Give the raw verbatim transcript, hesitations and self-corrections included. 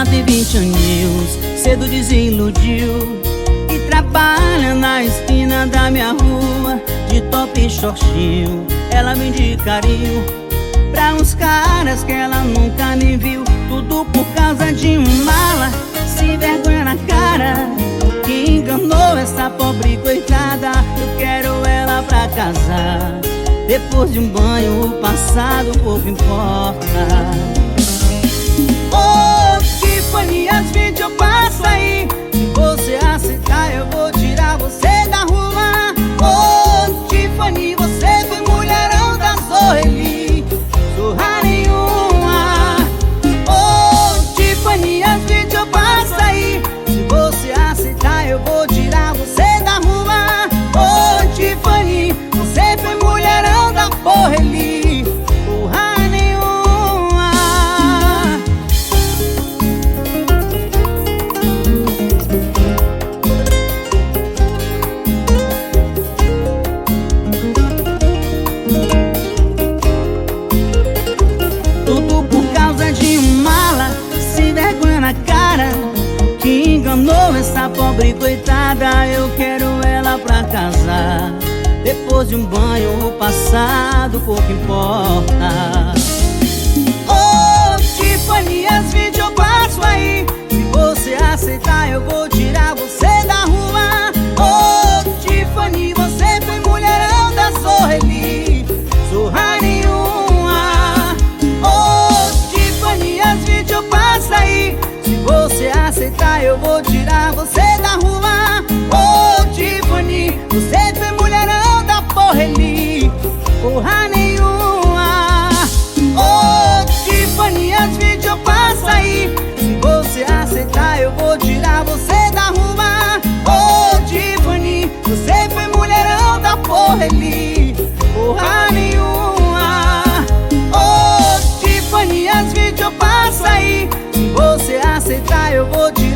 tem vinte aninhos, cedo desiludiu e trabalha na esquina da minha rua, de top e shortinho. Ela vende carinho pra uns caras que ela nunca nem viu. Tudo por causa de um mala, sem vergonha na cara, que enganou essa pobre coitada. Eu quero ela pra casar, depois de um banho passado, pouco importa. Ô, Tiffany, às vezes eu passo aí. Se você aceitar, eu vou tirar você da rua. Ô, Tiffany, você foi mulherão da Zoeli, zorra nenhuma. Ô, Tiffany, às vezes eu passo aí. Se você aceitar, eu vou tirar você da rua. Ô, Tiffany, você foi mulherão da Zoeli, porra nenhuma. Tudo por causa de um mala, sem vergonha na cara, que enganou essa pobre coitada. Eu quero ela pra casar, depois de um banho passado, pouco importa. Ô, Tiffany, às vezes eu passo aí. Se você aceitar, eu vou tirar você da rua. Ô, Tiffany, você foi mulherão da Zoeli, zorra nenhuma. Ô, Tiffany, às vezes eu passo aí. Se você aceitar, eu vou tirar você da rua. Ô, Tiffany, você foi mulherão da Zoeli, porra nenhuma. Ô, Tiffany, às vezes eu passo aí. Se você aceitar, eu vou tirar você da rua. Ô, Tiffany, você foi mulherão da Zoeli, porra nenhuma. Ô, Tiffany, às vezes eu passo aí. Se você aceitar, eu vou tirar